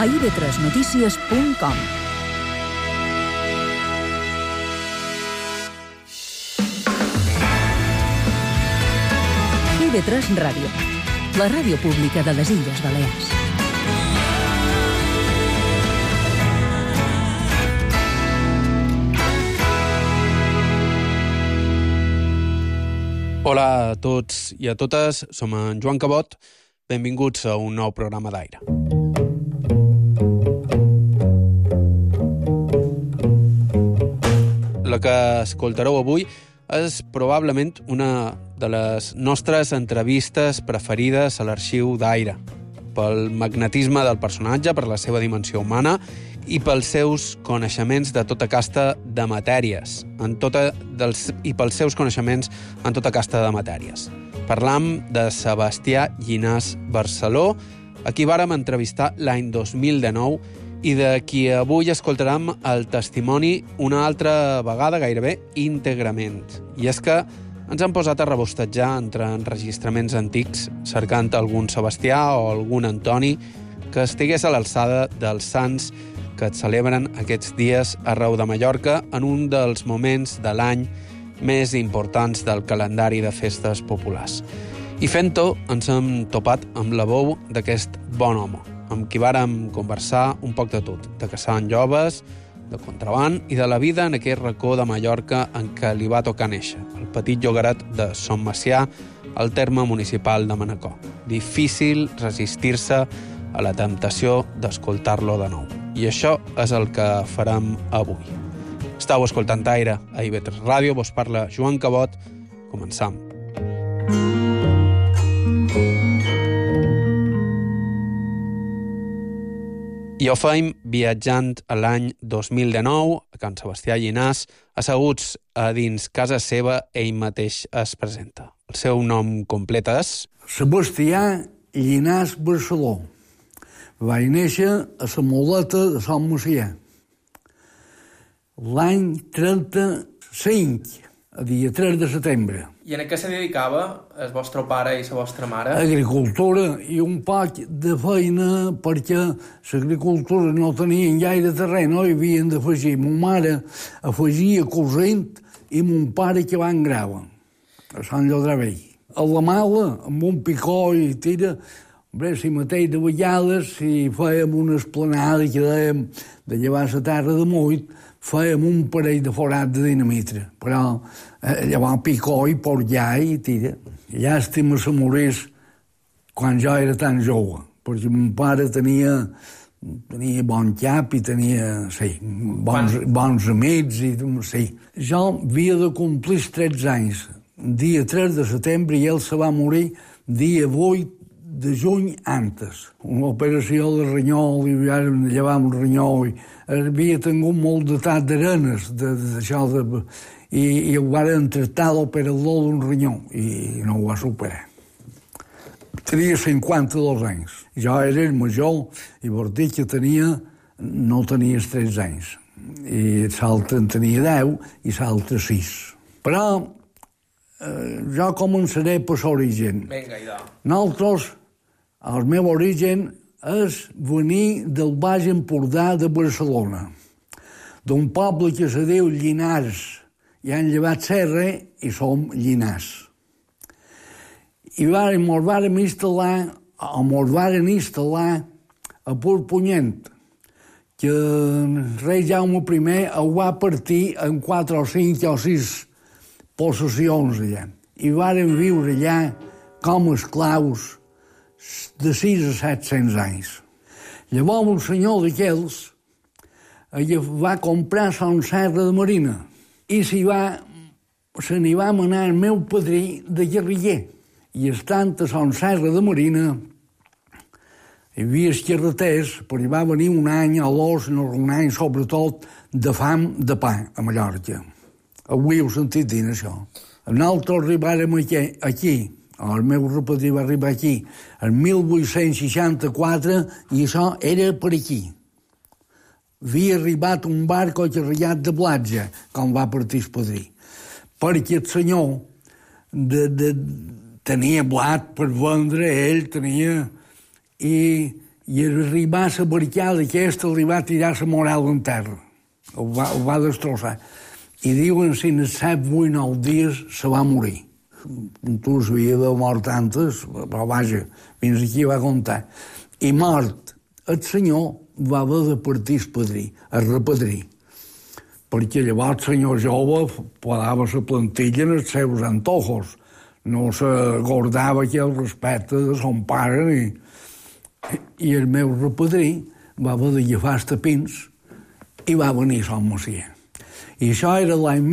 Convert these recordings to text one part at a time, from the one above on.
a ib3notícies.com. IB3 Ràdio, la ràdio pública de les Illes Balears. Hola a tots i a totes, som en Joan Cabot. Benvinguts a un nou programa d'Aire. La que escoltareu avui és probablement una de les nostres entrevistes preferides a l'arxiu d'Aire, pel magnetisme del personatge, per la seva dimensió humana i pels seus coneixements de tota casta de matèries, i pels seus coneixements en tota casta de matèries. Parlam de Sebastià Llinàs Barceló, a qui vàrem entrevistar l'any 2019 i de qui avui escoltarem el testimoni una altra vegada gairebé íntegrament. I és que ens han posat a rebostejar entre enregistraments antics cercant algun Sebastià o algun Antoni que estigués a l'alçada dels sants que et celebren aquests dies arreu de Mallorca en un dels moments de l'any més importants del calendari de festes populars. I fent-ho ens hem topat amb la veu d'aquest bon home, amb qui vàrem conversar un poc de tot, de caçant joves, de contraband i de la vida en aquest racó de Mallorca en què li va tocar néixer, el petit llogaret de Son Macià, al terme municipal de Manacor. Difícil resistir-se a la temptació d'escoltar-lo de nou. I això és el que farem avui. Estau escoltant Aire a IB3 Ràdio, vos parla Joan Cabot. Començam. I ho feim viatjant a l'any 2019 a Can Sebastià Llinàs, asseguts a dins casa seva, ell mateix es presenta. El seu nom complet és Sebastià Llinàs Barceló. Vaig néixer a la Moleta de Son Macià l'any 35, a dia 3 de setembre. I en què se dedicava el vostre pare i la vostra mare? Agricultura i un poc de feina, perquè l'agricultura no tenien gaire terreny, no hi havien d'afegir. Ma mare afegia cosint i mon pare que va en grava, a Sant Llodrà Vell. A la mala, amb un picó i tira. Bé, si mateix de vegades, si fèiem una esplanada que dèiem de llevar la terra de Muit, fèiem un parell de forats de dinamitra. Però llavors picó i porllà i tira. Llàstima se morís quan jo era tan jove, perquè mon pare tenia bon cap i tenia, sí, bons amics i sí. Jo havia de complir 13 anys, dia 3 de setembre, i ell se va morir dia 8 de juny antes. Una operació de ranyol, i vam llevar un ranyol, i havia tingut molt d'edat d'arenes, d'això, i ho van tractar l'operador d'un ranyol, i no ho va superar. Tenia 52 anys. Jo era el major, i vol dir que no tenia 13 anys. I l'altre en tenia 10 i l'altre 6. Però jo començaré per l'origen. Vinga, idò. Nosaltres, el meu origen és venir del Baix Empordà de Barcelona, d'un poble que se diu Llinars. I han llevat serra i som Llinars. I mos varen instal·lar a Puigpunyent, que el rei Jaume I ho va partir en 4 o 5 o 6 possessions allà. I varen viure allà com esclaus de 6 a 700 anys. Llavors un senyor d'aquells va comprar Son Serra de Marina i se n'hi va manar el meu padrí de guerriller. I estant a Son Serra de Marina hi havia els carreters, perquè va venir un any o dos, un any sobretot, de fam de pa a Mallorca. Avui heu sentit dir això. Nosaltres arribàrem aquí, el meu repetí va arribar aquí, en 1864, i això era per aquí. Havia arribat un barco carregat de blatja, com va partir el padrí. Perquè el senyor tenia blat per vendre, ell tenia... I i arribar a la barricada aquesta li va tirar la moral en terra. Ho va destrossar. I diuen si en 7, 8, 9 dies se va morir. Tu havia de mort tantes, però vaja, fins aquí va comptar. I mort, el senyor va haver de partir el padrí, el repadrí, perquè llavors el senyor jove podava la plantilla en els seus antojos, no se guardava aquí el respecte de son pare i el meu repadrí va haver de agafar els tapins i va venir a Sant Macià. I això era l'any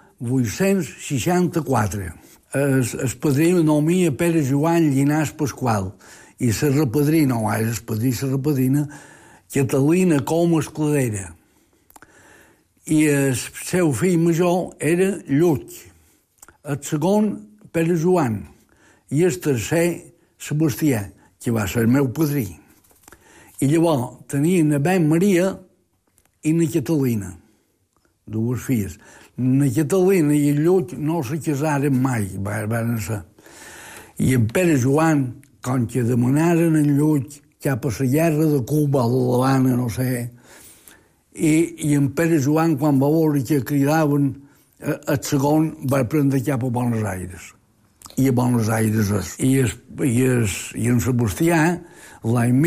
1864. El padrí nomia Pere Joan Llinàs Pasqual i la repadrina, o el padrí i la repadrina, Catalina Comas Cladera. I el seu fill major era Lluc, el segon Pere Joan i el tercer Sebastià, que va ser el meu padrí. I llavors tenien a Ben Maria i na Catalina, dues filles. Na Catalina i el Lluc no se casaren mai, van ser. I en Pere Joan, com que demanaren en Lluc cap a la guerra de Cuba, de l'Havana, no sé, i en Pere Joan, quan va veure que cridaven, el segon va prendre cap a Buenos Aires. I a Buenos Aires és. I en Sebastià, l'any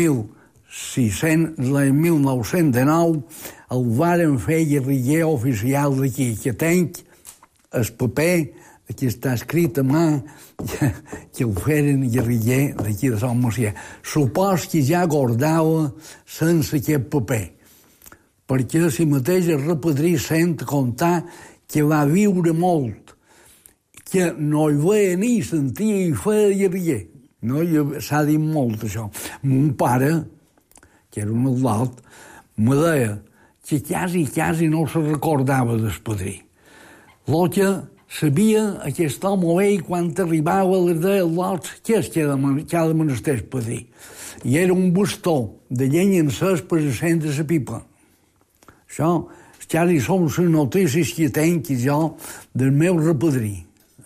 1909, el varen fer guerriller oficial d'aquí, que tenc el paper que està escrit a mà que el feren guerriller d'aquí de Sant Macià. Supos que ja guardava sense aquest paper, perquè si mateix el repadrí sent contar que va viure molt, que no hi veia ni sentia i feia guerriller. No? S'ha dit molt, això. Mon pare, que era un adult, me deia que quasi no se recordava del padrí. Lo que sabia aquest home vell, quan arribava, li deia l'altre que és que ha de menester el padrí. I era un bastó de llenya encès per encendre la pipa. Això, quasi són les notícies que tenc jo del meu repadrí.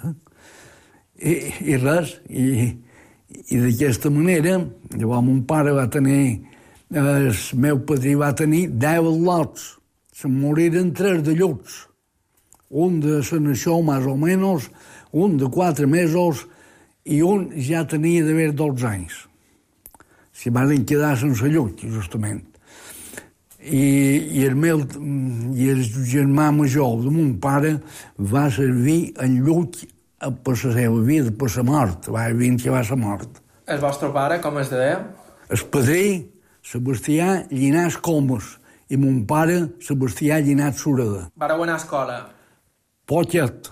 I res, i d'aquesta manera, llavors mon pare va tenir, el meu padrí va tenir 10 lots. Se'n moriren 3 de lluts. Un de la naixó, més o menys, un de 4 mesos, i un ja tenia d'haver 12 anys. S'hi van quedar sense llut, justament. I el germà major de mon pare va servir en llut per la seva vida, per la mort. Va dir que va ser mort. El vostre pare, com es deia? El padrí, Sebastià Llinàs Comas, i mon pare, Sebastià Llinàs Sureda. Vareu anar a escola? Poquet.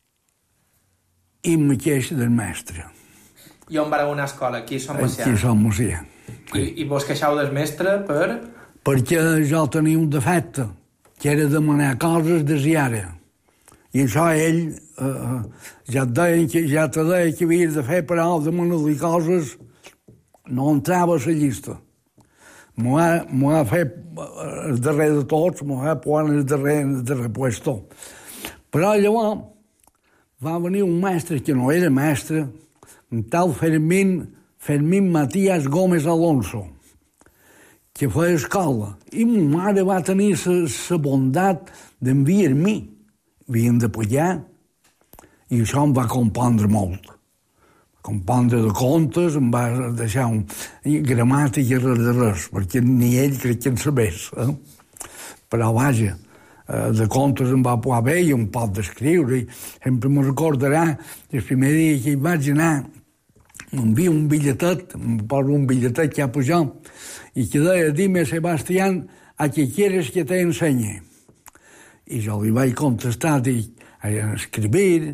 I mateix del mestre. I on vareu anar a escola? Aquí a Sant Macià? Aquí a Sant Macià. I vos queixau del mestre per...? Perquè jo tenia un defecte, que era demanar coses desviare. I això ell ja te deia que havies de fer, però demanar-li coses no entrava a la llista. M'ho ha fet el darrer de tots, m'ho ha posat el darrer puesto. Però llavors va venir un mestre que no era mestre, un tal Fermín Matías Gómez Alonso, que feia escola. I ma mare va tenir la bondat d'enviar-me. Havien de pagar, i això em va compondre molt. Compondre de contes, em va deixar gramàtica de res, perquè ni ell crec que en sabés. Però vaja, de contes em va posar bé i un pot d'escriure. Sempre me recordarà el primer dia que hi vaig anar, m'envia un bitlletet, em posa un bitlletet cap a jo, i que deia, dime, Sebastián, a què quieres que te enseñe? I jo li vaig contestar, dic, escribir,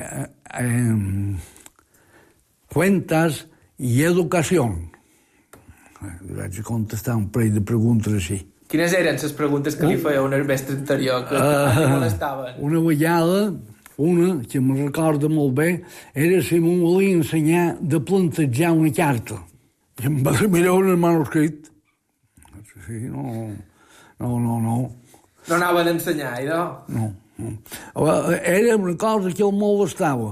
cuentas i educació. Li vaig contestar un parell de preguntes així. Quines eren les preguntes que li feia un mestre anterior que molestaven? Una vegada, una que me recorda molt bé, era si m'ho volia ensenyar de plantejar una carta. I em va mirar un manuscrit. Sí, no. No anava d'ensenyar, idò? No. Era una cosa que el molestava.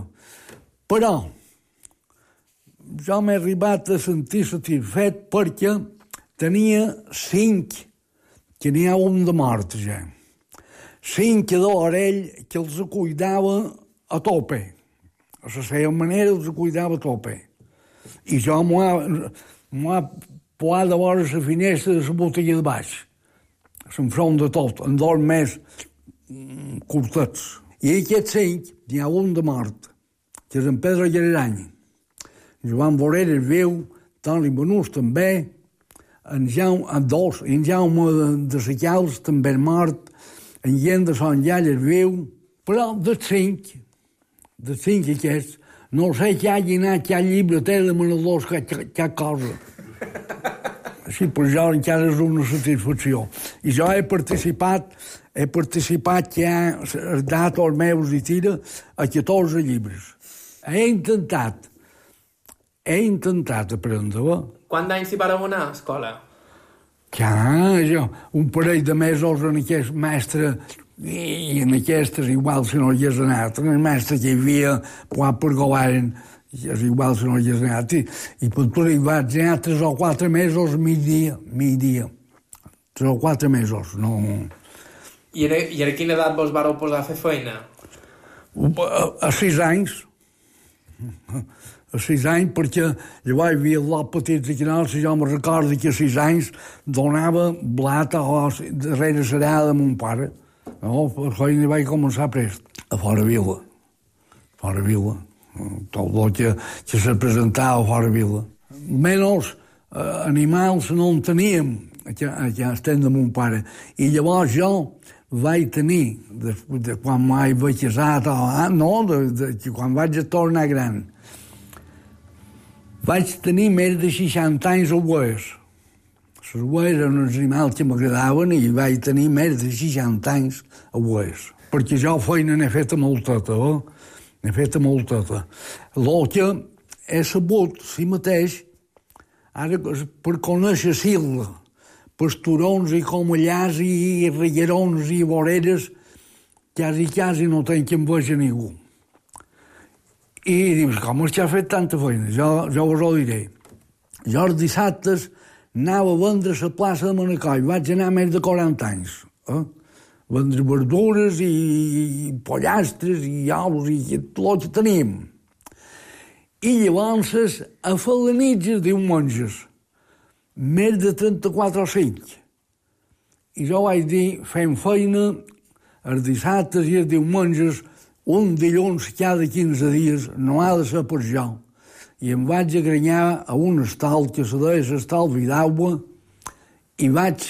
Però jo m'he arribat a sentir satisfet perquè tenia 5, que n'hi ha un de mort ja. 5 de l'orell que els cuidava a tope. A la seva manera els cuidava a tope. I jo m'ho ha poat de vora la finestra de la botella de baix. S'enfront de tot, en 2 mesos curtets. I aquests 5, n'hi ha un de mort, que és en Pedro Llarany. Joan Boreres viu, Toni Benús també, en Jaume de Sacals també és mort, en Gent de Son Llaller viu, però dels 5 aquests, no sé que hagi anat, que hi ha llibreter de menedors, que cosa. Sí, però jo encara és una satisfacció. I jo he participat que ha dat els meus i tira a 14 llibres. He intentat aprendre-ho. Quants anys hi vareu anar a escola? Jo, un parell de mesos en aquest mestre, i en aquestes igual si no hi has anat. En el mestre que hi havia, per govern, és igual si no hi has anat. I per tot hi vaig anar 3 o 4 mesos, migdia. 3 o 4 mesos, no... I a quina edat vos vareu posar a fer feina? A 6 anys. A 6 anys, perquè llavors hi havia lot petits aquí, si jo me recordo que a 6 anys donava blat darrere serada de mon pare. No, per feina vaig començar prest. A fora vila. Tot el que se presentava a fora vila. Menys animals no en teníem, que estem de mon pare. I llavors jo vaig tenir, quan m'he casat, quan vaig tornar gran, vaig tenir més de 60 anys a Oes. Les Oes eren uns animals que m'agradaven i vaig tenir més de 60 anys a Oes. Perquè jo feina n'he feta molteta, N'he feta molteta. El que he sabut, si mateix, ara per conèixer Silva, pasturons i comellars i reguerons i voreres, quasi no tenc que em vegi ningú. I dius, com és que ha fet tanta feina? Jo vos ho diré. Jo els dissabtes anava a vendre a la plaça de Manacor. Vaig anar més de 40 anys. Vendre verdures i pollastres i ous i tot el que teníem. I llavors, a fer la nit els diumenges, més de 34 o 5. I jo vaig dir, fem feina els dissabtes i els diumenges, un dilluns cada 15 dies, no ha de ser per jo. I em vaig agranyar a un estal que se deia l'estal Vidaua i vaig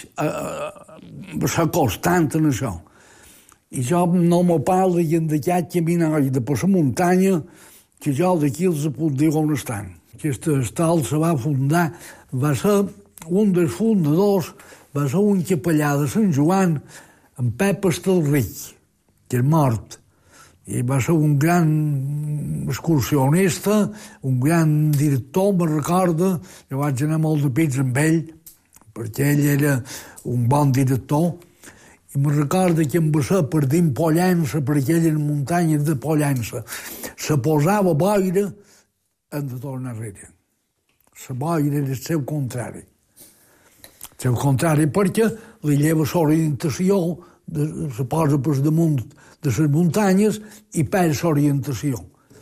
ser constant en això. I jo no me parlo d'aquest caminall de per la muntanya que jo d'aquí els puc dir on estan. Aquest estal se va fundar, va ser un dels fundadors, va ser un capellà de Sant Joan, en Pep Estelric, que és mort. I va ser un gran excursionista, un gran director, me'n recorda. Jo vaig anar molt de pits amb ell, perquè ell era un bon director. I me'n recorda que em va ser per dins Pollença, per aquelles muntanyes de Pollença. Se posava boira, hem de tornar enrere. La boira era el seu contrari. El seu contrari perquè li lleva l'orientació, se posa per damunt de les muntanyes i perd l'orientació.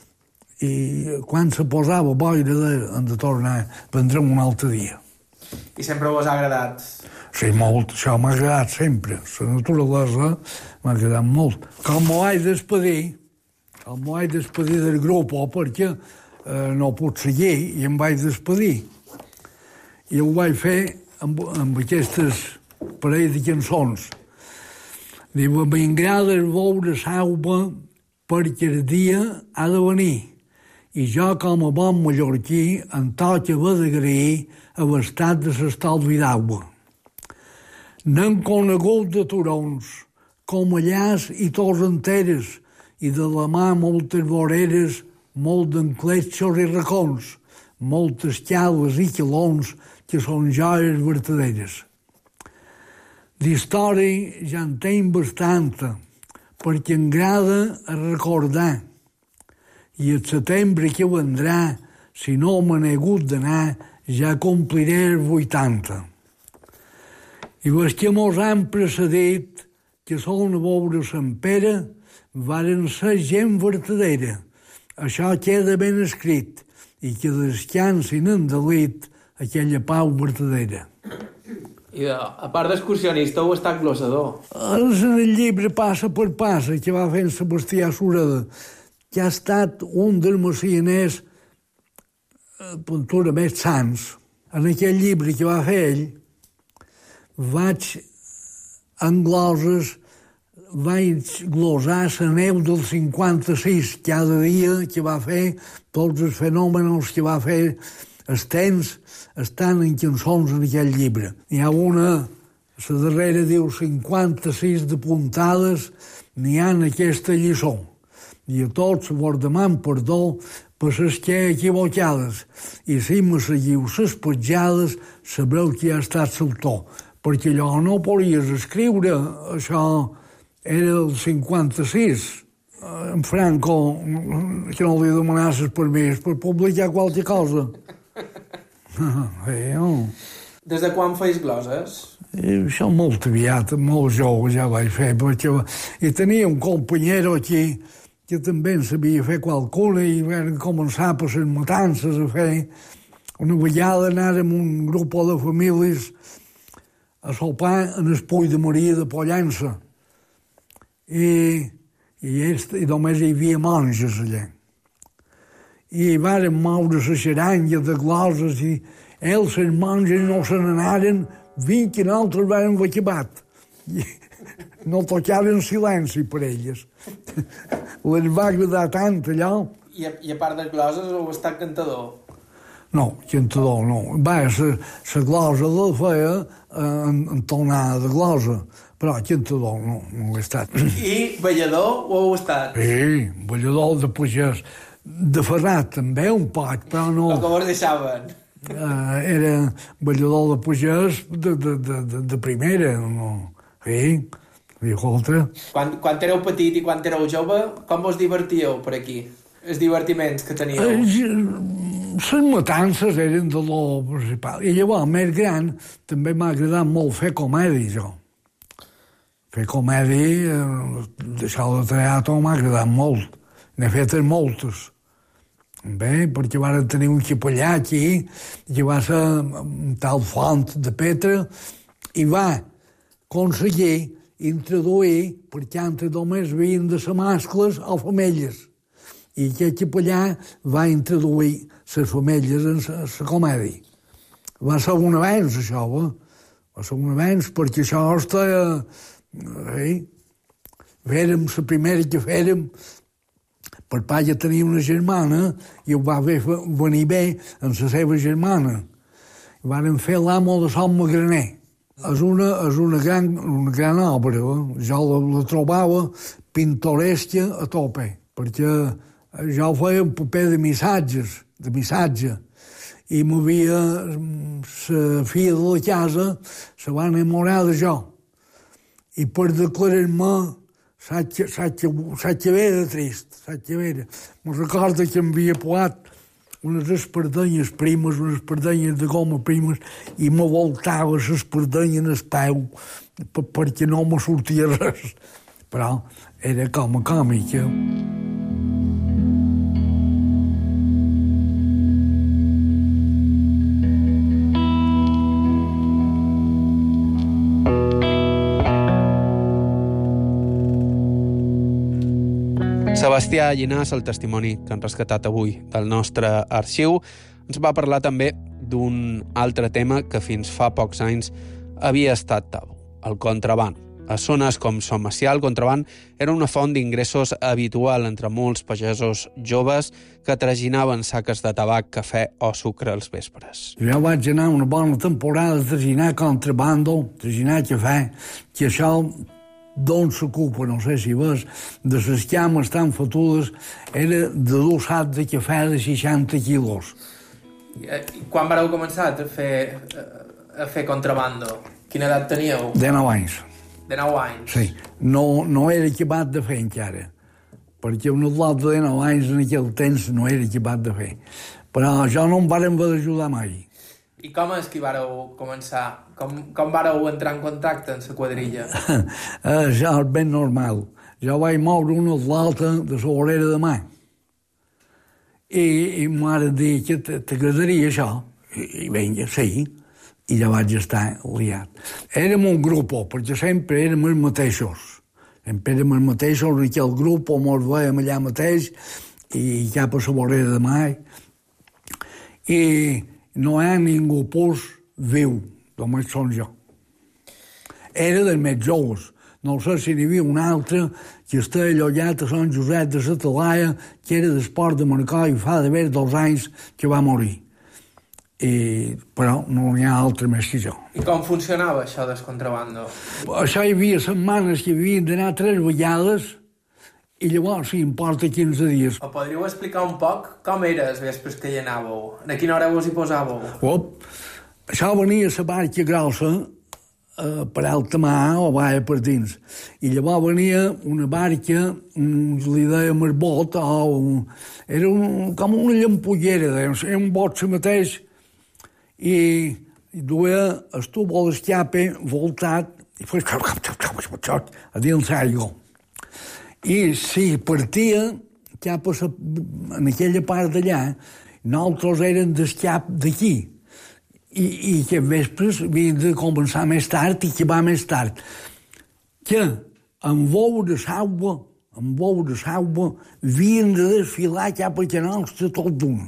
I quan se posava boira hem de tornar, prendrem un altre dia. I sempre vos ha agradat? Sí, molt, això m'ha agradat sempre. La naturalesa m'ha agradat molt. Com m'ho vaig despedir del grup, perquè no puc seguir, i em vaig despedir. I ho vaig fer amb aquestes parelles de cançons. Diu, m'agrada veure l'aigua perquè el dia ha de venir. I jo, com a bon mallorquí, em toca haver d'agrair a l'estat de l'estalvi d'aigua. N'hem conegut de turons, comellars i tots enteres, i de la mà moltes voreres, molt d'encletxos i racons, moltes calves i calons que són joies verdaderes. D'història ja en tenc bastanta, perquè m'agrada a recordar. I el setembre que vendrà, si no me n'he hagut d'anar, ja compliré els 80. I els que mos han precedit, que són a veure Sant Pere, varen ser gent vertadera. Això queda ben escrit, i que descansin en delit aquella pau vertadera. I a part d'excursionista heu estat glossador. És en el llibre Passa per Passa, que va fer en Sebastià Sureda, que ha estat un dels messianers pintura més sants. En aquell llibre que va fer ell, vaig glosar la neu del 56, cada dia que va fer, tots els fenòmenos que va fer, els temps estan en cançons en aquell llibre. N'hi ha una, la darrera diu 56 de puntades, n'hi ha en aquesta lliçó. I a tots vos deman perdó per les que equivocades. I si me seguiu les petjades, sabreu qui ha estat l'autor. Perquè allò no podies escriure, això era el 56. En Franco, que no li demanasses permís per publicar qualque cosa. Des de quan feis gloses? Això molt aviat, molt jove ja vaig fer, perquè i tenia un companyero aquí que també en sabia fer qualcuna i vam començar per les matances a fer. Una vegada anàrem un grup de famílies a sopar en el Puig de Maria de Pollença. I només hi havia monges allà. I vàrem moure la xaranga de gloses i ells, les monges, no se n'anaren 20 que nosaltres vàrem acabat. No tocaven silenci per elles. Les va agradar tant allò. I a part de gloses heu estat cantador? No, cantador no. Va, la glosa la feia en tonada de glosa, però cantador no ho he estat. I ballador ho heu estat? Sí, ballador de pagès. De Ferrat també un poc, però no... El que vos deixaven? Era ballador de pagès de primera, no? Sí, i escolta... Quan éreu petit i quan éreu jove, com vos divertíeu per aquí? Els divertiments que teníeu? Les matances eren de lo principal. I llavors, més gran, també m'ha agradat molt fer comèdia, jo. Fer comèdia, d'això de teatre m'ha agradat molt. N'he fet moltes. Bé, perquè varen tenir un capellà aquí, que va ser un tal Font de Petra, i va aconseguir introduir, perquè antes només havien de ser mascles o femelles. I aquest capellà va introduir les femelles en la comèdia. Va ser un avenç, això, va ser un avenç, perquè això estava... Fèrem la primera que fèrem, per pa ja tenia una germana i ho va venir bé amb la seva germana. Varen fer l'amo de Sant Magraner. És una gran obra. Jo la trobava pintoresca a tope, perquè jo feia un paper de missatge, i m'havia... La filla de la casa se va enamorar de jo. I per declarar-me saig haver de trist, saig haver. Me'n recordo que m'havia posat unes espardenyes primes, unes espardenyes de goma primes, i me voltava l'espardenya en el peu perquè no me sortia res. Però era com a còmica. Sebastià Llinàs, el testimoni que han rescatat avui del nostre arxiu, ens va parlar també d'un altre tema que fins fa pocs anys havia estat tabú, el contraban. A zones com Son Macià, el contraban era una font d'ingressos habitual entre molts pagesos joves que traginaven saques de tabac, cafè o sucre als vespres. Jo vaig anar una bona temporada a traginar contrabando, traginar cafè, que això d'on s'ocupa, no sé si ves, de les cames tan fotudes, era de dur sac de cafè de 60 quilos. Quan vareu començar a fer contrabando? Quina edat teníeu? De 9 anys. De 9 anys? Sí. No era acabat de fer encara, perquè un lot de 9 anys en aquell temps no era acabat de fer. Però jo no em varen haver d'ajudar mai. I com és que vareu començar? Com vareu entrar en contacte amb la quadrilla? Això és ben normal. Jo vaig moure un atleta de la vorera de mà. I m'ara dir que t'agradaria això. I vinga, sí. I ja vaig estar liat. Érem un grup, perquè sempre érem els mateixos. Sempre érem els mateixos, en aquell grup, ens veiem allà mateix, i cap a la vorera de mà. I no hi ha ningú viu, només som jo. Era dels més joves. No sé si n'hi havia un altre que està allotjat a Sant Josep de la Talaia, que era d'Esport de Manacor i fa d'haver 2 anys que va morir. Però no n'hi ha altre més que jo. I com funcionava això del contrabando? Això hi havia setmanes que havien d'anar 3 vegades i llavors si importa 15 dies. O podríeu explicar un poc com era els vespres que hi anàveu? A quina hora vos hi posàveu? Això venia la barca grossa per alta mà o vaia per dins. I llavors venia una barca, li dèiem el bot, era com una llampollera, era un bot se mateix, i duia el tubo d'escape voltat i fos a dins l'aigua. I si partia cap en aquella part d'allà, nosaltres érem d'escap d'aquí. I que vespres havien de començar més tard i que va més tard. Que en veure l'aigua, havien de desfilar cap a la nostra tot d'una.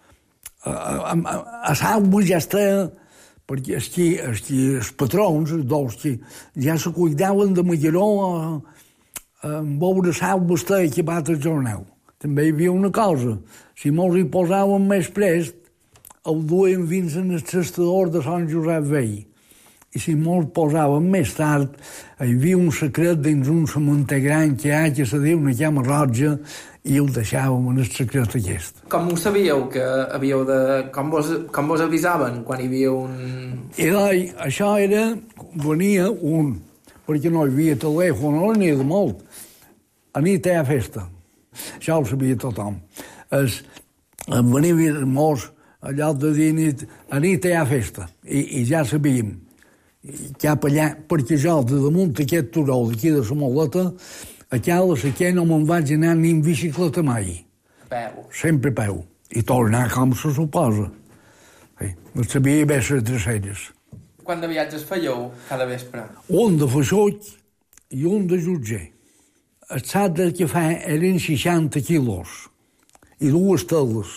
A l'aigua ja està, perquè els patrons, els dos, que ja se cuidaven de Magaró en veure l'aigua està equipat al jornal. També hi havia una cosa, si mos hi posàvem més prest, el duien fins en el trastador de Sant Josep Vell. I si mos posàvem més tard, hi havia un secret dins un cementer gran que hi ha, que se diu una llama roja, i el deixàvem en el secret aquest. Com ho sabíeu que havíeu de... Com vos avisaven quan hi havia un... I això era... Venia un, perquè no hi havia telèfon, no n'hi havia de molt. A nit hi ha festa. Això ho sabia tothom. Venia molts, allò de dir a nit hi ha festa. I ja sabíem. Cap allà, perquè jo, de damunt aquest turó d'aquí de la Moleta, a la sequer no me'n vaig anar ni en bicicleta mai. Peu. Sempre peu. I tornar com se suposa. No sabia bé les dreceres. Quant de viatges fèieu cada vespre? Un de Feixuig i un de Jutger. El sat del que fa eren 60 quilos i 2 teles.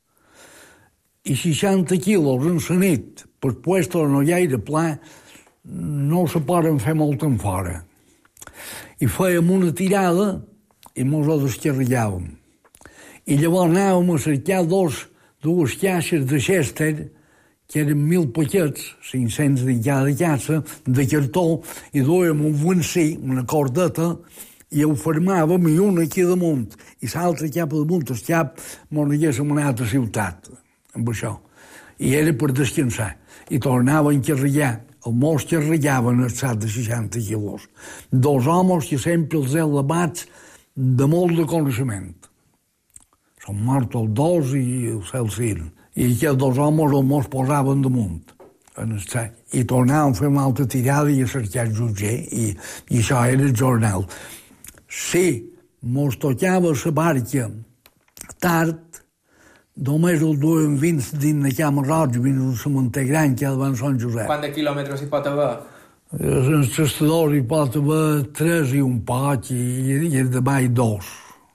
I 60 quilos en la nit, per puesto no hi era pla, no se poden fer molt en fora. I fèiem una tirada i mos ho descarregàvem. I llavors anàvem a cercar dues caixes de Chester, que eren 1.000 paquets, 500 de cada caixa, de cartó, i duèiem un vencí, una cordeta, i ho formàvem, i una aquí damunt, i l'altra cap damunt, el cap, mos n'haguéssim anat a ciutat, amb això. I era per descansar. I tornaven a carregar. Els meus carregaven el sac de 60 quilos. 2 homes que sempre els he elevats de molt de coneixement. Són morts els 2 i el Celsin. I aquests 2 homes els meus posaven damunt. En el sac. I tornaven a fer una altra tirada i a cercar el jutger. I això era el jornal. Si mos tocava la barca tard, només el duem fins dins la cama roja, fins un cementer gran que hi ha davant Sant Josep. Quant de quilòmetres hi pot haver? En el trastador hi pot haver 3 i un poc, i de baix 2.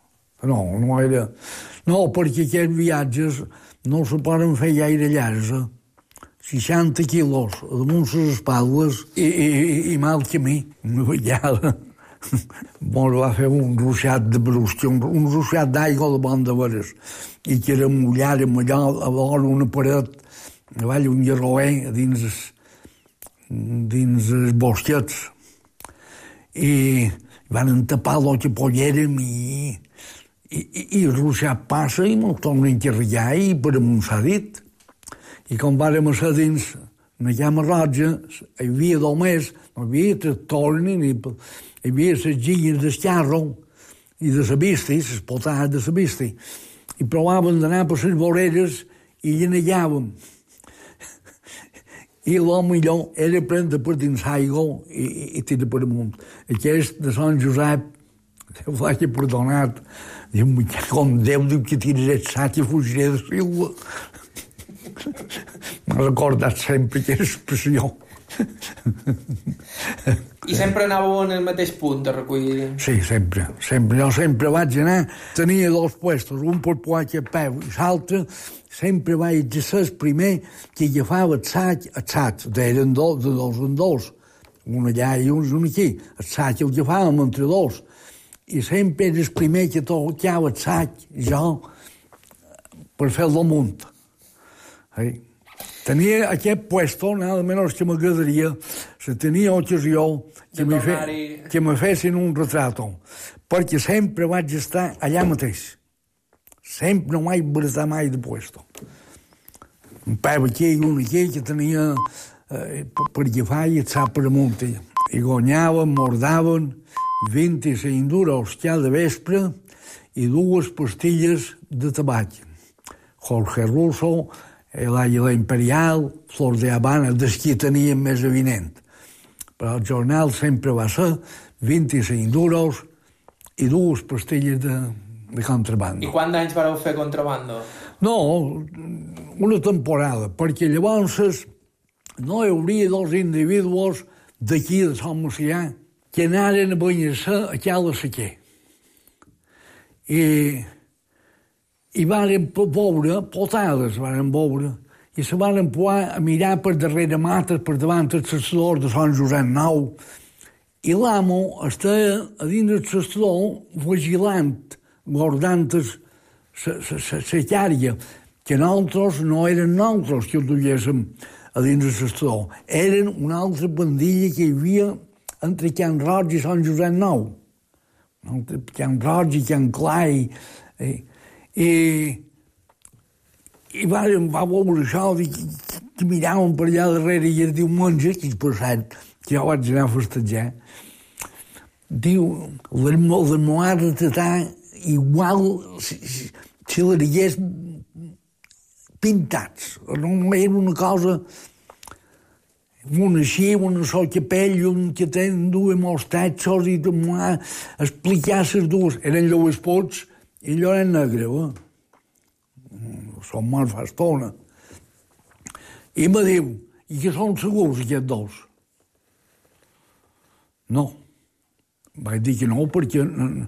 No era... No, perquè aquests viatges no se poden fer gaire llargs. 60 quilos damunt les espatlles i mal camí. Una vegada mos va fer un ruixat de brusc, un ruixat d'aigua de bon de veres, i que era mullàrem allò a vora una paret, davall un garroer dins els bosquets. I van entapar el que poguérem i el ruixat passa i mos tornen a carregar i per amunt s'ha dit. I com vàrem estar dins la llama roja, hi havia només, no hi havia tractor ni... Hi havia les gilles del carro i de la bici, les potades de la bici. I provaven d'anar per les voreres i llenejàvem. I el millor era prendre per dins l'aigua i tirar per amunt. Aquest de Sant Josep, Déu l'hagi perdonat, diu, com Déu diu que tires el sac i fugiré de Silva. M'ha recordat sempre aquesta expressió. I sempre anàveu en el mateix punt de recollir? Sí, sempre. Jo sempre vaig anar. Tenia dos puestos, un per quatre peu i l'altre sempre vaig ser el primer que agafava els sacs. Eren de dos en dos. Un allà i un aquí. El sac el agafàvem entre dos. I sempre era el primer que tocava el sac, jo, per fer-lo amunt. Tenia aquest puesto, nada menys que m'agradaria, si tenia ocasió que me fessin un retrato, perquè sempre vaig estar allà mateix. Sempre no vaig baratar mai de puesto. Un peu aquí i un aquí que tenia per agafar i etsar per amunt. I guanyaven, mordaven 25 duros cada vespre i 2 pastilles de tabac. Jorge Russo, el Águila Imperial, Flor de Habana, des que tenien més evident. Però el jornal sempre va ser 25 duros i 2 pastilles de contrabando. I quants anys vareu fer contrabando? No, una temporada, perquè llavors no hi hauria 2 individus d'aquí de Sant Macià que anaren a banyar-se a Cala Sequer. I varen veure, potades varen veure, i se varen poder a mirar per darrere mates, per davant el cestador de Sant Josep Nou. I l'amo estava a dins del cestador vigilant, guardant la càrrega, que nosaltres no eren nosaltres que el duguéssim a dins del cestador. Eren una altra bandilla que hi havia entre Can Roig i Sant Josep Nou. Entre Can Roig i Can Clay. I va veure això, que miraven per allà darrere i el diumenge, que per cert, que jo vaig anar a festejar, diu, l'almohada t'està igual si l'hagués pintats. No era una cosa, un així, un sol capell, un que ten 2 mostatxos i explicar les 2. Eren Lluís Puig i Lloret Negre, som molt fa estona. I me diu, i que són segurs aquests 2? No. Vaig dir que no, perquè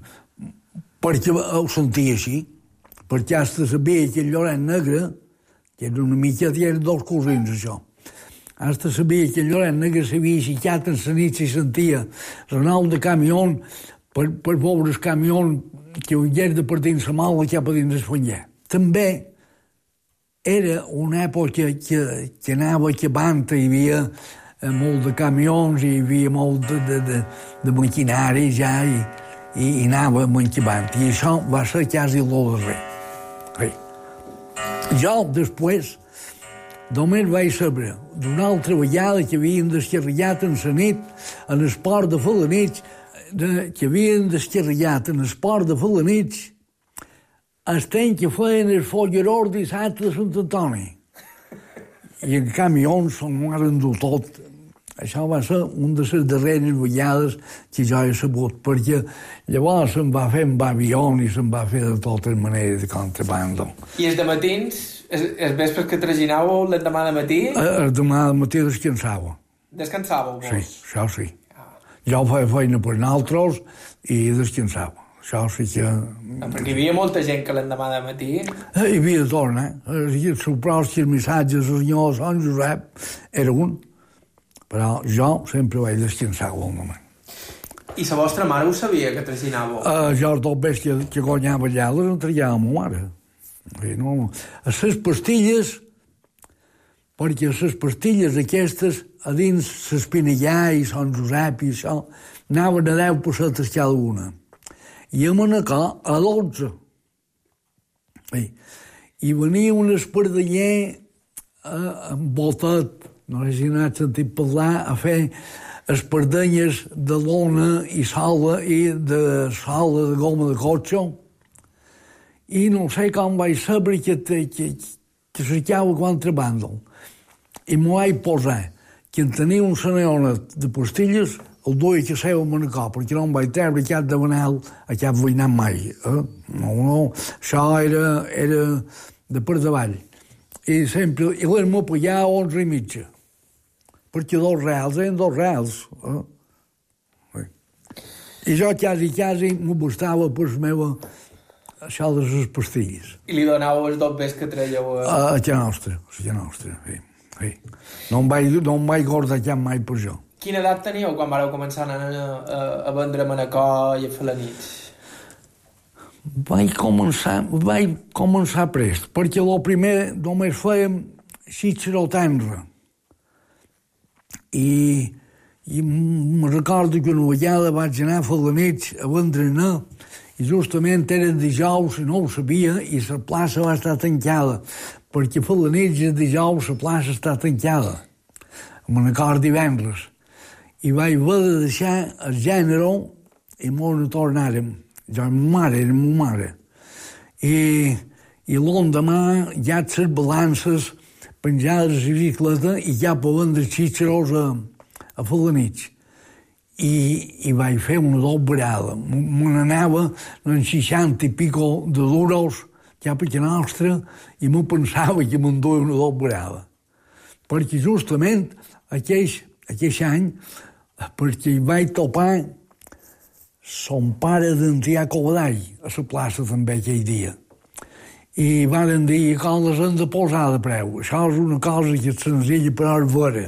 ho sentia així, perquè hasta sabia que el Lloret Negre, que era una mica, eren 2 cosins, això, hasta sabia que el Lloret Negre s'havia aixecat en la nit i sentia renou de camió per veure el camió que hagués de partir la mala cap a dins el fanyer. També era una època que anava acabant, hi havia molt de camions, hi havia molt de maquinari ja, i anava acabant. I això va ser quasi el darrer. Jo, després, només vaig saber d'una altra vegada que havien descarregat en la nit, en el port de Felanitx, que havien descarregat en el port de Felanitx el tren que feien el folleror dissabte de Sant Antoni. I en camions se'n van endur tot. Això va ser una de les darreres vegades que jo he sabut, perquè llavors se'n va fer amb avió i se'n va fer de totes maneres de contrabando. I els dematins, els vespres que traginàveu l'endemà de matí? El demà de matí descansava. Descansàveu vos? Sí, això sí. Jo feia feina per nosaltres i descansava. Això sí que... Perquè hi havia molta gent que l'endemà de matí... Hi havia de tornar. Els pròxims missatges del senyor Sant Josep era un, però jo sempre vaig descansar un moment. I la vostra mare ho sabia, que traginàveu? Jo tot ves que guanyava allà les entregava a ma mare. A les pastilles, perquè les pastilles aquestes a dins l'Espinellà i Sant Josep i això, anaven a 10 pessetes cada una. I a Manacor a 12. I venia un espardeller amb botet, no sé si n'has sentit parlar, a fer espardenyes de lona i sola i de sola de goma de cotxe. I no sé com vaig saber que cercava contrabando. i m'ho vaig posar. Que en tenia un saneonet de pastilles, el duia que seu a Manacor, perquè no em vaig treure cap de Benal a cap veïnat mai. No, això era de per davall. I sempre, i l'hermó pagava 11,5. Perquè R2 eren R2. I jo quasi m'ho bastava per la meva això de les pastilles. I li donàveu els 2 bes que traieu a la nostra, sí. No em vaig gordar cap mai per això. Quina edat teníeu quan vareu començar a vendre Manacor i a fer la nit? Vaig començar prest, perquè el primer només fèiem xitxer o tenra. I me recordo que una vegada vaig anar a fer la nit a vendre i justament era dijous i no ho sabia i la plaça va estar tancada, perquè fer la nit i dijous la plaça està tancada. A Manacor divendres. I vaig haver de deixar el gènere i no tornàrem. Jo i ma mare. I l'endemà ja les balances penjades a la bicicleta i ja per vendre xitxeros a fer la nit. I vaig fer una doblada. Me n'anava en 60 i pico de duros cap a nostra i me pensava que me'n duia una doblada. Perquè justament aquell any, perquè hi vaig topar son pare d'Antià Covadall a la plaça també aquell dia. I van dir que les han de posar de preu. Això és una cosa que és senzilla però és vera.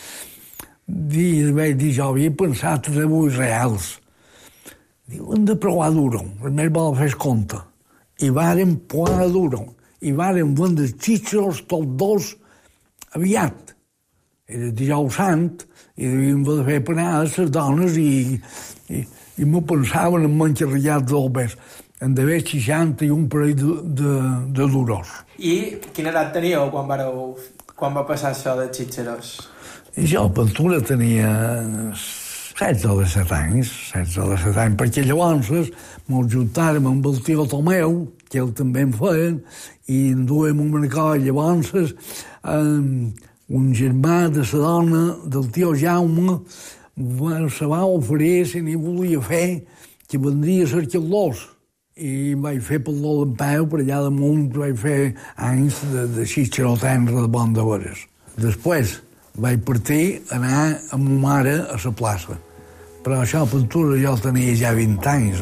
Vaig dir, jo havia pensat en 8 reals. Diu, hem de provar duro, el més val fer compte. I vàrem provar duro. I vàrem vendre xitxos tots 2 aviat. Era dijous sant i devíem de fer penades les dones i m'ho pensaven en menjarrillats del bes. En d'haver 60 i un parell de duros. I quina edat teníeu quan va passar això de xitxeros? I jo a Ventura tenia 16 o 17 anys, perquè llavors mos juntàrem amb el tio Tomeu, que ell també en feien, i en duem un Manacor. Llavors un germà de la dona del tio Jaume se va oferir si n'hi volia fer, que vendria a cercar-los. I vaig fer pel Lol en Peu, per allà damunt vaig fer anys de xitxer o tenra de bon de veres. Després vaig partir a anar amb ma mare a la plaça. Però això a Ventura jo tenia ja 20 anys.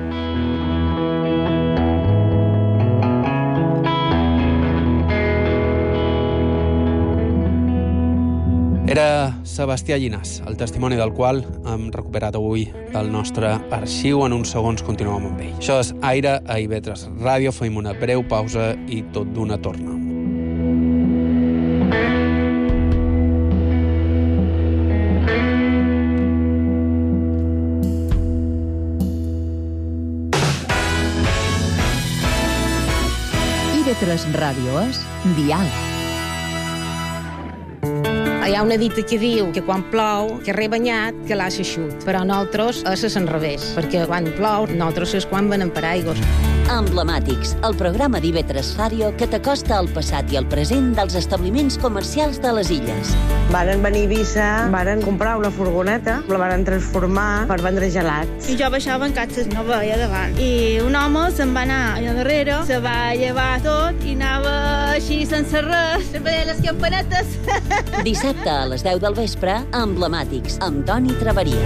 Era Sebastià Llinàs, el testimoni del qual hem recuperat avui del nostre arxiu. En uns segons continuem amb ell. Això és Aire a IB3 Ràdio. Fem una breu pausa i tot d'una torna. IB3 Ràdio és Diàleg. Hi ha una dita que diu que quan plou, que re banyat, que l'ha eixut. Però nosaltres és al revés, perquè quan plou, nosaltres és quan venem paraigües. Emblemàtics, el programa d'IB3 Ràdio que t'acosta al passat i al present dels establiments comercials de les illes. Varen venir a Eivissa, varen comprar una furgoneta, la varen transformar per vendre gelats. I jo baixava en catxes, no veia davant. I un home se'n va anar allà darrere, se va llevar tot i anava així sense res, se veia les campanetes. Dissabte a les 10 del vespre, Emblemàtics, amb Toni Traveria.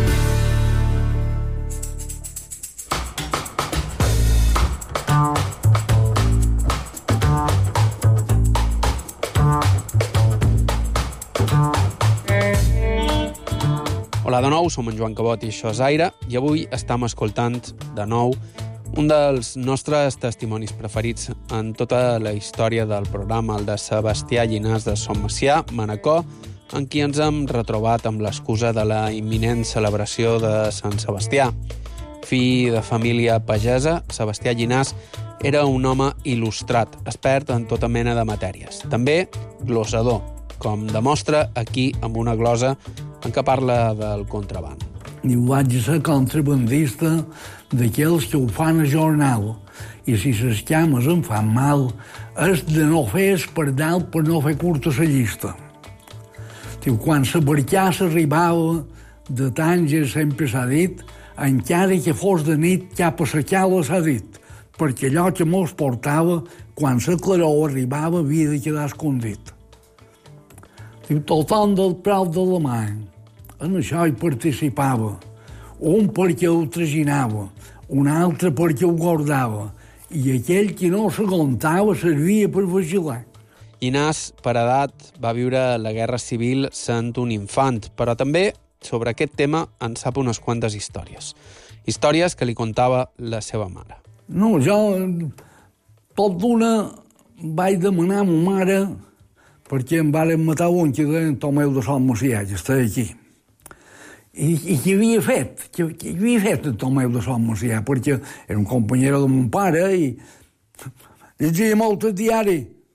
Hola de nou, som en Joan Cabot i això és Aire, i avui estem escoltant de nou un dels nostres testimonis preferits en tota la història del programa, el de Sebastià Llinàs de Son Macià, Manacor, en qui ens hem retrobat amb l'excusa de la imminent celebració de Sant Sebastià. Fill de família pagesa, Sebastià Llinàs era un home il·lustrat, expert en tota mena de matèries. També glossador, com demostra aquí amb una glosa en què parla del contraband. I vaig ser contrabandista d'aquells que ho fan a jornal. I si les cames em fan mal, és de no fer espardal per no fer curta la llista. Diu, quan la barcassa arribava de Tànger, sempre s'ha dit, encara que fos de nit, cap a la cala s'ha dit, perquè allò que mos portava, quan la claror arribava, havia de quedar escondit. Diu, tothom del Prat de la Mà, en això hi participava, un perquè ho traginava, un altre perquè ho guardava, i aquell que no s'aguantava servia per vigilar. Ignàs, per edat, va viure la Guerra Civil sent un infant, però també sobre aquest tema en sap unes quantes històries. Històries que li contava la seva mare. No, jo tot d'una vaig demanar a ma mare perquè em varen matar un que deien Tomeu de Sant Macià, que està aquí. I què havia fet? Què havia fet el Tomeu de Sant Macià? Perquè era un company de mon pare i llegia molt el diari.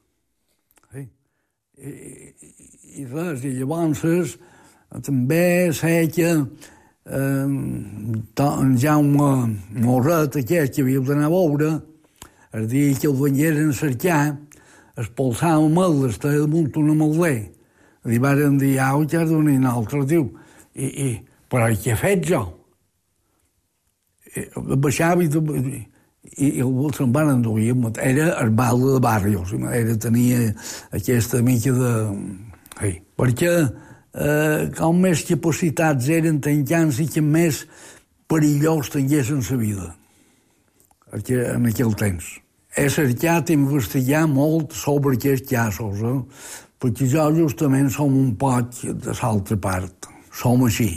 I res, i llavors també sé que en Jaume Morret, aquest que havíeu d'anar a veure, el dia que el vengueren a cercar, expulsava ametlles, estava damunt una ametler. Li varen dir, au, que has d'unir un altre, diu, però què he fet jo? Baixava i se'n van enduir. Era el balde de Barrios, tenia aquesta mica de... Perquè com més capacitats eren tancants i que més perillós tinguessin la vida en aquell temps. He cercat i investigat molt sobre aquests casos, perquè jo justament som un poc de l'altra part. Som així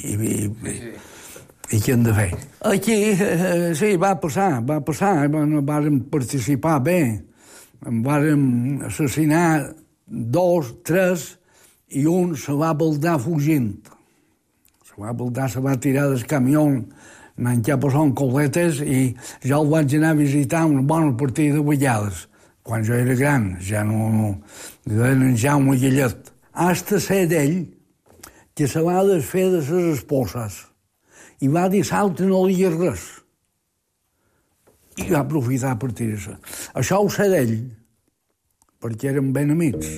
i què hem de fer? Aquí, sí, va passar, vàrem participar bé, vàrem assassinar 2, 3, i un se va baldar fugint. Se va tirar del camió anant cap a Son Coletes i jo el vaig anar a visitar una bona partida de vegades. Quan jo era gran, ja no deien en Jaume Guillet. Hasta ser d'ell que se va desfer de les esposes i va dir l'altre no digués res. I va aprofitar per tirar-se. Això ho sé d'ell, perquè érem ben amics.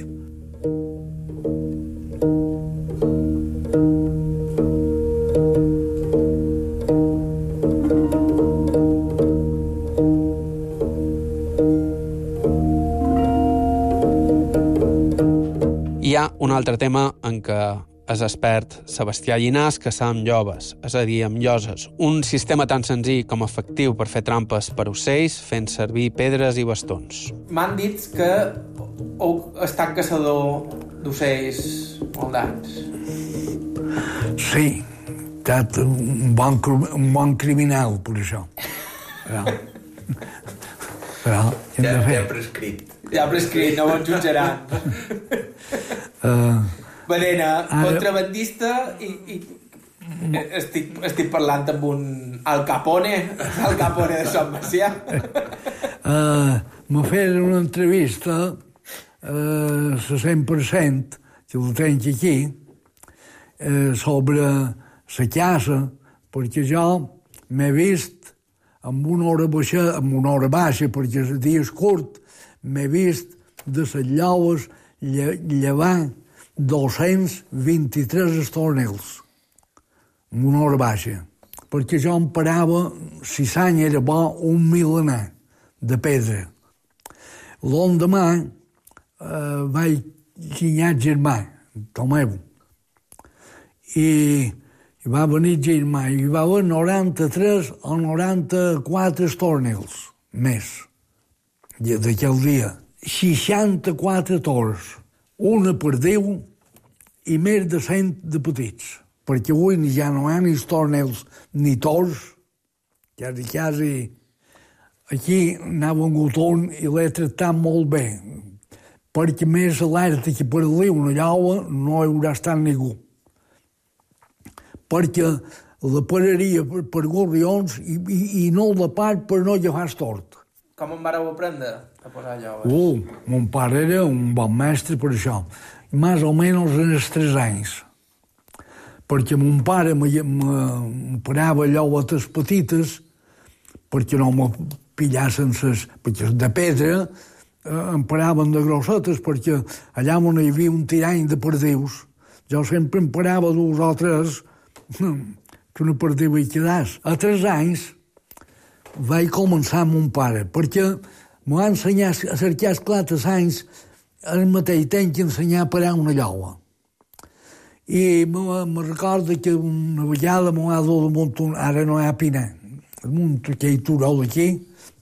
Hi ha un altre tema en què és expert Sebastià Llinàs, que s'ha amb lloves, és a dir, amb lloses. Un sistema tan senzill com efectiu per fer trampes per ocells, fent servir pedres i bastons. M'han dit que heu estat caçador d'ocells moldans. Sí, he estat un bon criminal, per això. Però què hem de fer? Ja prescrit. Ja prescrit, no ho jutjaran. Badena, contrabandista i estic parlant amb un Al Capone de Sant Macià. Me feien una entrevista a 100%, que ho tenc aquí, sobre la casa, perquè jo m'he vist amb una hora baixa, perquè el dia és curt, m'he vist de les lloves llevar 223 estornels en una hora baixa, perquè jo em parava, si l'any era bo, un milenar de pedra. L'endemà vaig ginyar germà, Tomeu, i va venir germà, i hi va haver 93 o 94 estornels més d'aquell dia. 64 tors, una per 10 i més de 100 de petits, perquè avui ja no hi ha ni estornels ni tors, quasi. Aquí anava un gotón i l'he tractat molt bé, perquè més alerta que per dir una llova no hi haurà estat ningú. Perquè la pararia per gorrions i no la part per no agafar tort. Com em vareu aprendre a posar lloves? Mon pare era un bon mestre per això. Més o menys en els 3 anys. Perquè mon pare me parava llovetes petites perquè no me pillassen perquè de pedra em paraven de grossetes perquè allà on hi havia un tirany de perdius Jo sempre em parava 2 o 3 que no partia i quedàs. A 3 anys vaig començar amb mon pare, perquè m'ho va ensenyar a cercar esclates anys al mateix temps que ensenyar a parar una lloa. I me recordo que una vegada m'ho va dur damunt ara no hi ha Pinar, damunt aquell turó d'aquí,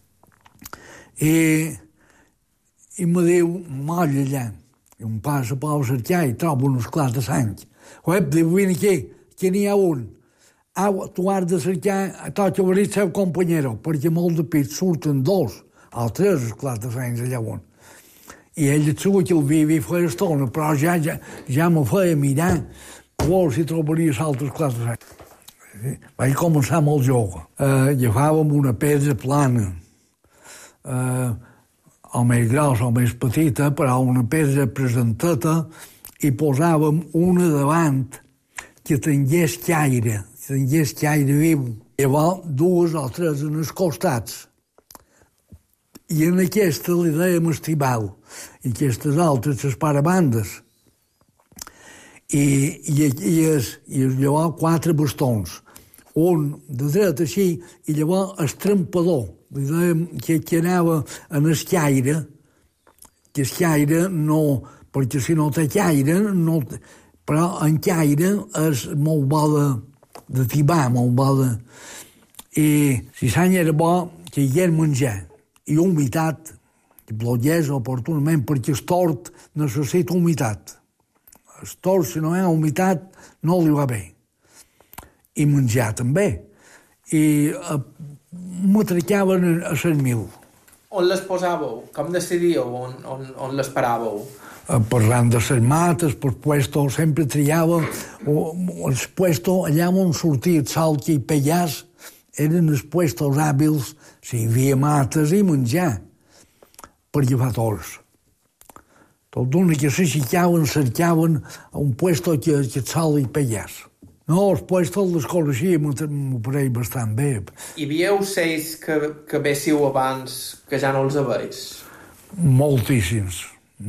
i me diu, molla allà, i un pare se pot cercar i trobo un esclat de sang. Uep, diu, vine aquí n'hi ha un. Tu has de cercar tot que veure el seu companyero, perquè molt de pits surten 2 o 3 esclats de sang allà on. I ell et segur que el vivia feia estona, però ja me feia mirar a veure si trobaria altres esclats de sang. Vaig començar amb el joc. Agafàvem una pedra plana, o més grossa o més petita, però una pedra presentata, i posàvem una davant que tingués caire viu. Llavors, 2 o 3 en els costats. I en aquesta li dèiem estibal, i aquestes altres les parabandes. I llavors 4 bastons. Un de dret així, i llavors el trampador. Li dèiem que anava en el caire, que el caire no... perquè si no té caire, no... però en caire és molt bo de tibar, molt bo de... I si l'any era bo, que hi hagués menjar, i humitat, que plogués oportunament, perquè el tort necessita humitat. El tort, si no hi ha humitat, no li va bé. I menjar també. I m'atracaven a 100.000. On les posàveu? Com decidíeu on les paràveu? Parlant de les mates, per puesto, sempre triava els puestos allà on sortia el sol i pellars, eren els puestos hàbils, si hi havia mates i menjar, per llevar tots. Tot d'una que s'aixecaven, cercaven un puesto que el sol i pellars. No, els puestos les coneixia, m'ho pareix bastant bé. Hi havia ocells que véssiu abans que ja no els veus? Moltíssims.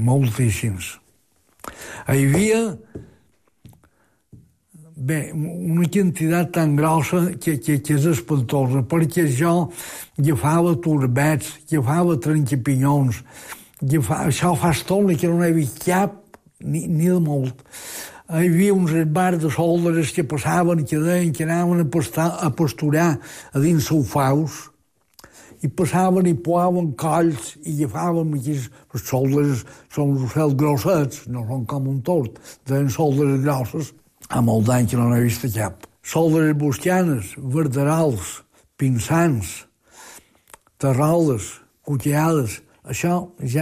Hi havia una quantitat tan grossa que és espantosa, perquè jo agafava turbets, agafava trencapinyons, això fa estona que no n'hi havia cap ni de molt. Hi havia uns esbars de soldares que passaven, que deien que anaven a pasturar a dins Saufaus, i passaven i poaven colls i agafàvem aquí. Els soldares són uns ocells grossets, no són com un tort, deien soldares grosses, a molt d'any que no n'he vist cap. Soldares bosquianes, verderals, pinsans, terroles, cuqueades, això ja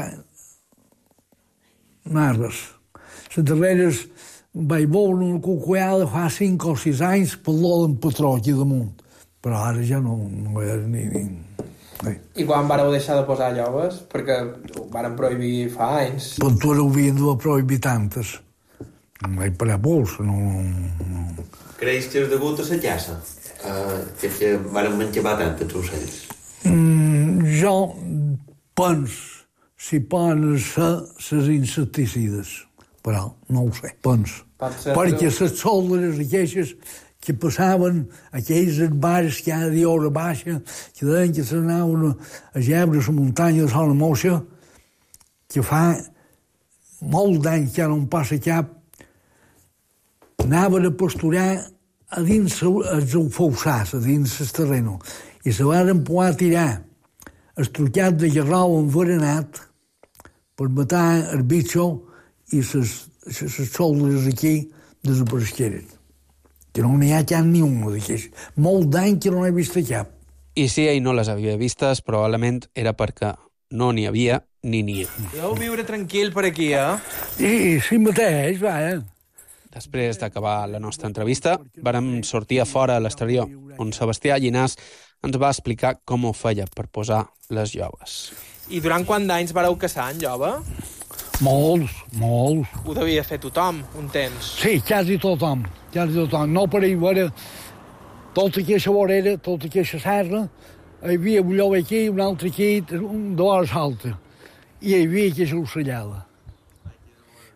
no és res. Les darreres vaig veure una cuqueada fa 5 o 6 anys per l'ol en patró aquí damunt, però ara ja no era ni... I quan vareu deixar de posar lloves? Perquè ho varen prohibir fa anys. Però ho havien de prohibir tantes. No vaig parar pols, no... Creus que és degut a la caça? Que varen menjar tantes ocells? Jo penso si poden ser les insecticides, però no ho sé, penso. Perquè les soldares aquelles que passaven aquells bars que cada dia hora baixa, que deien que s'anaven a gebre a la muntanya de Sona Moixa, que fa molt d'anys que no en passa cap, anaven a pasturar a dins els alfaussars, a dins el terreno, i se van poder tirar el trucat de garrau enverenat per matar el bitxo i les soldares aquí desapareixeren. Que no n'hi ha cap ni un d'aquells. Molt d'any que no n'he vist cap. I si ell no les havia vistes, probablement era perquè no n'hi havia ni n'hi ha. Podeu viure tranquil per aquí, Sí mateix, va, Després d'acabar la nostra entrevista, vàrem sortir a fora a l'exterior, on Sebastià Llinàs ens va explicar com ho feia per posar les lloves. I durant quant d'anys vareu caçar en llova? Molts. Ho devia fer tothom, un temps. Sí, quasi tothom. No per hi veure tota aquesta vorera, tota aquesta serra, hi havia un lloc aquí, un altre aquí, un de l'hora salta. I hi havia aquesta ocellada.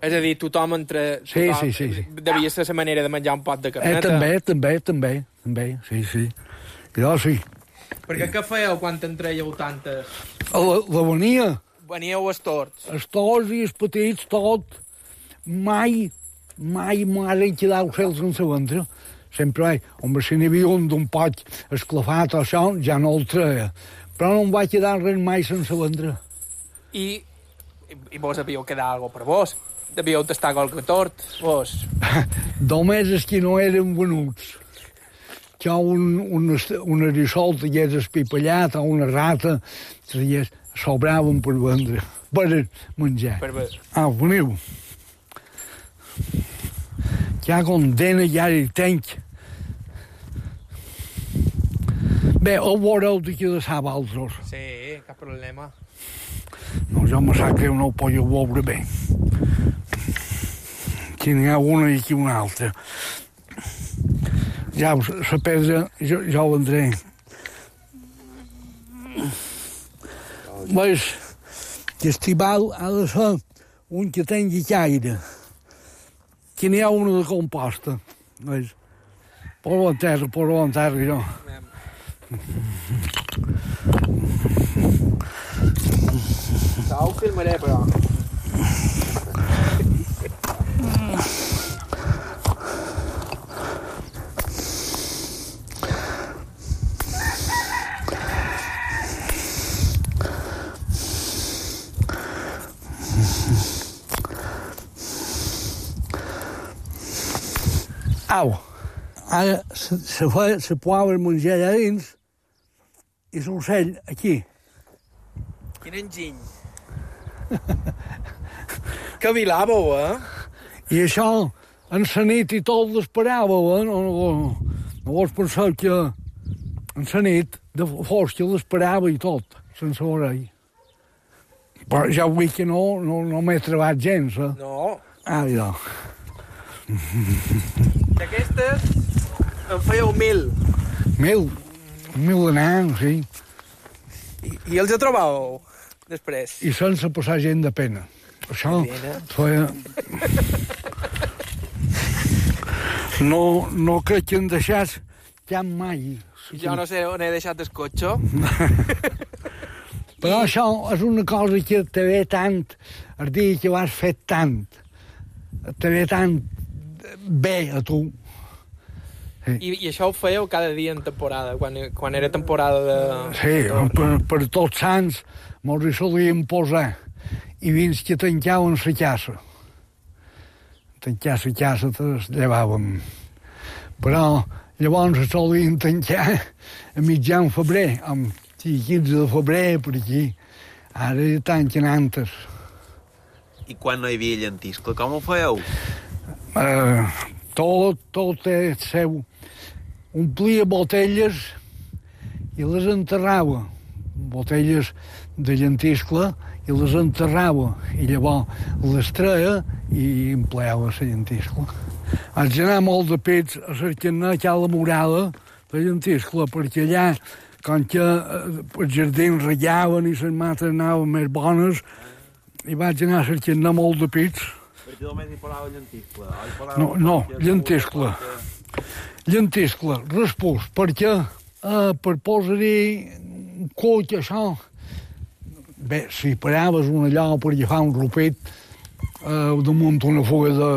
És a dir, tothom entre... Sí. Devia ser la manera de menjar un pot de carneta. També, sí. Jo sí. Perquè què fèieu quan entreieu tantes? La venia. Veníeu els torts. Els torts i els petits, tot. Mai m'han quedat sense ventre. Sempre, si n'hi havia un d'un pot esclafat o això, ja no el treia. Però no em va quedar res mai sense ventre. I vos havíeu quedat alguna per vos? Devíeu tastar qualque tort, vos? Només els que no eren venuts. Que un erissol t'hagués espipallat o una rata sobraven per vendre, per menjar. Veniu. Ja condena, ja hi tenc. Bé, ho veureu d'aquí de sap altres. Sí, cap problema. No, jo me sap greu, no ho poso veure bé. Aquí n'hi ha una i aquí una altra. Ja, la pedra, jo ho vendré. Veus, l'estival ha de ser un que tingui caire. Que n'hi ha una de composta. Veus? Posa en terra, jo. Ho filmaré, però. Au, ara se poava menjar allà dins i l'ocell aquí. Quin enginy. Que vilàveu, I això, en la nit i tot l'esperàveu, No vols pensar que en la nit de fosca l'esperava i tot, sense orell. Però ja vull que no m'he trobat gens, No. Ja. D'aquestes en fèieu 1.000. 1.000 anants, sí. I els trobàveu després? I sense passar gent de pena. Això feia... No crec que en deixàs cap mai. Jo no sé on he deixat el cotxe. Però això és una cosa que te ve tant, el dia que ho has fet tant, te ve tant bé a tu. Sí. I això ho fèieu cada dia en temporada, quan era temporada de... Sí, per tots sants mos hi solíem posar i fins que tancaven la casa. Tancar la casa te llevàvem. Però llavors solíem tancar a mitjan febrer, amb 15 de febrer per aquí. Ara tanquen antes. I quan no hi havia llentiscle, com ho fèieu? Tot és seu. Omplia botelles i les enterrava. Botelles de llentiscle i les enterrava. I llavors les treia i empleava la llentiscle. Haig d'anar molt de pits a cercar la morada de llentiscle, perquè allà, com que els jardins rallaven i les mates anaven més bones, i vaig anar cercant molt de pits. Perquè només hi posava llentiscle? No, llentiscle. Llentiscle, respús, perquè per posar-hi un coll, això... Bé, si paraves un allò per agafar un rupit damunt una fuga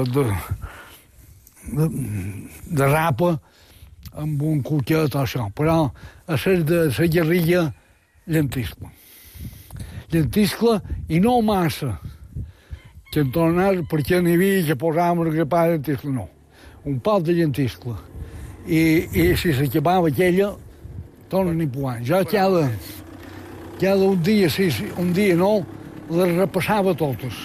de rapa amb un cuquet o això, però a ser de la guerrilla, llentiscle. Llentiscle i no massa, que en tornar, perquè n'hi havia que posàvem el grapà de llentiscle, no. Un pot de llentiscle. I si s'acabava aquella, tornen-hi posant. Jo cada un dia, sí, un dia no, les repassava totes.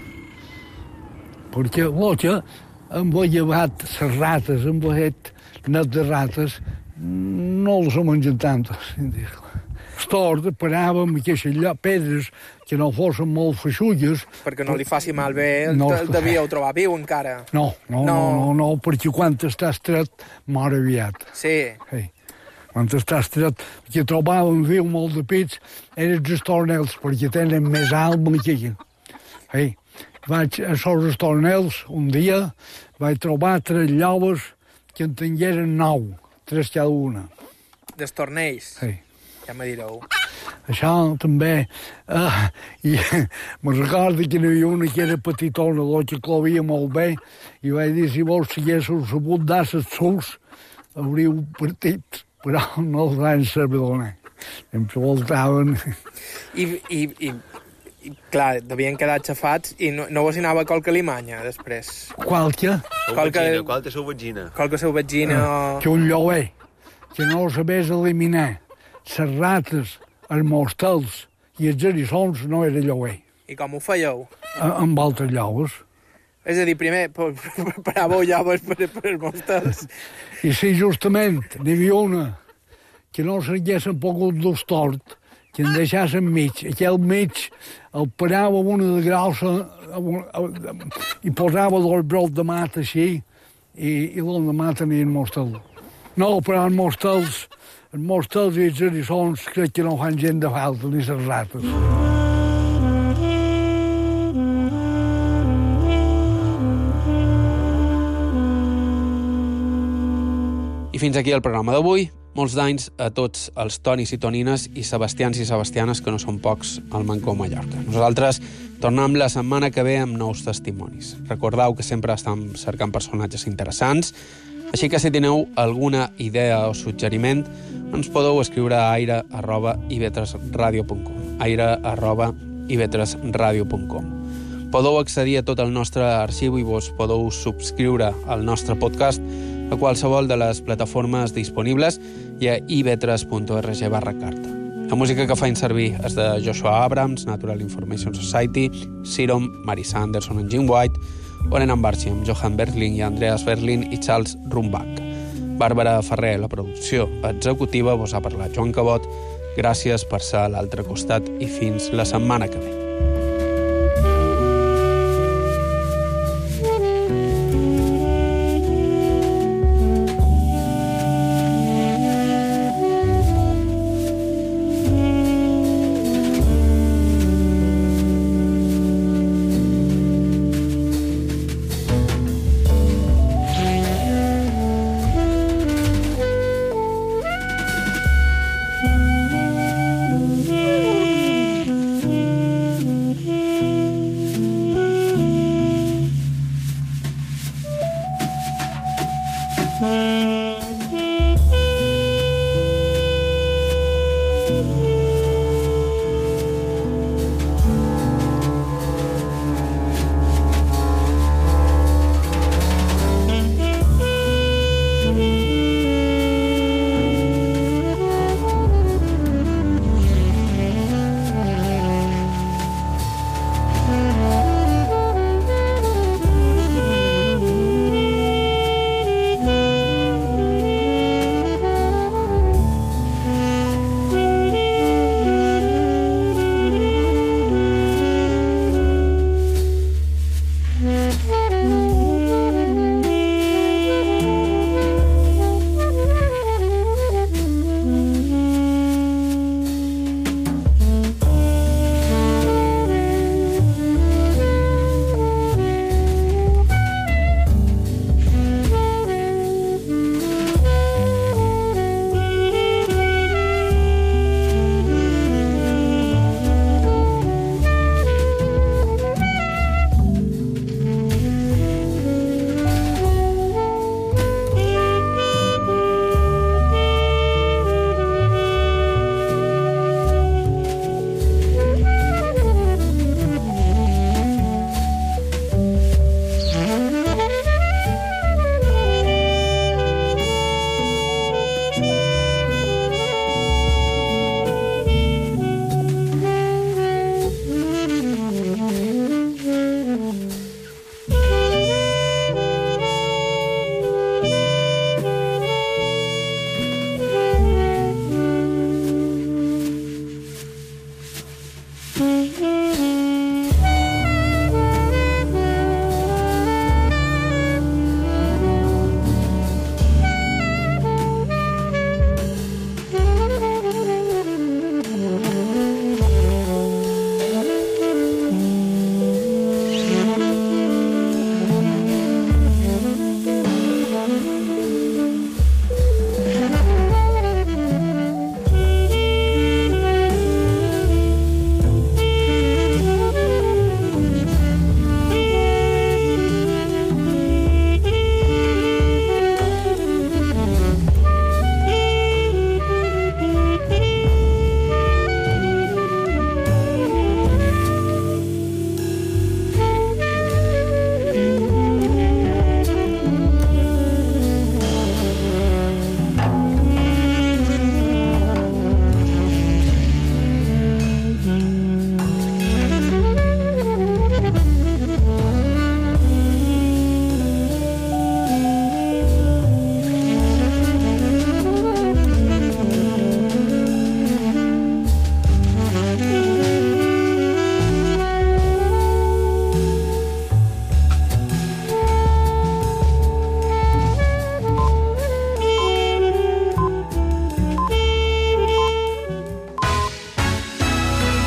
Perquè l'oca amb ha llevat les rates, amb aquest net de rates, no les mengen tantes. Estort, paràvem aquestes pedres que no fossin molt feixulles. Perquè no li faci mal bé, devíeu trobar viu encara. No, perquè quan està estret mor aviat. Sí. Quan està estret, que trobàvem viu molt de pits, eren els tornels, perquè tenen més alma que aquí. vaig a els tornels un dia, vaig trobar 3 lloves que en tingueren 9, 3 cada una. Dels tornells? Sí. Ja me direu. Això també. I me recordo que n'hi havia una que era petitona, que clovia molt bé, i vaig dir, si vols, si haguéssiu sabut dar les sols, hauríeu partit, però no els van saber donar. Sempre voltaven. I clar, devien quedar xafats i no vos hi anava qualque alimanya, després. Qualque? Qualque seu vagina. Qualque seu vagina o... Que un lloguer, que no el sabés eliminar. Les rates, els mostels i els eriçons no era lloguer. I com ho fèieu? Amb altres llogues. És a dir, primer preparàveu llogues per els mostels. I sí, justament, n'hi havia una que no s'haguessin pogut dur tort, que en deixassin mig. Aquell mig el parava amb una de grossa i posava 2 brots de mat així i l'endemà tenien mostel. No, però els mostels i els eriçons crec que no fan gent de falta, ni les rates. I fins aquí el programa d'avui. Molts d'anys a tots els Tonis i Tonines i Sebastians i Sebastianes, que no són pocs, al Mancó Mallorca. Nosaltres tornem la setmana que ve amb nous testimonis. Recordeu que sempre estem cercant personatges interessants, així que si teniu alguna idea o suggeriment, ens podeu escriure a aire@ivetresradio.com aire@ivetresradio.com. Podeu accedir a tot el nostre arxiu i vos podeu subscriure al nostre podcast a qualsevol de les plataformes disponibles i a ivetres.org/carta. La música que faig servir és de Joshua Abrams, Natural Information Society, Serum, Mary Sanderson and Jim White, Oren Ambarchi, Johan Berlin i Andreas Berlin i Charles Rumbach. Bàrbara Ferrer, la producció executiva, vos ha parlat Joan Cabot. Gràcies per ser a l'altre costat i fins la setmana que ve.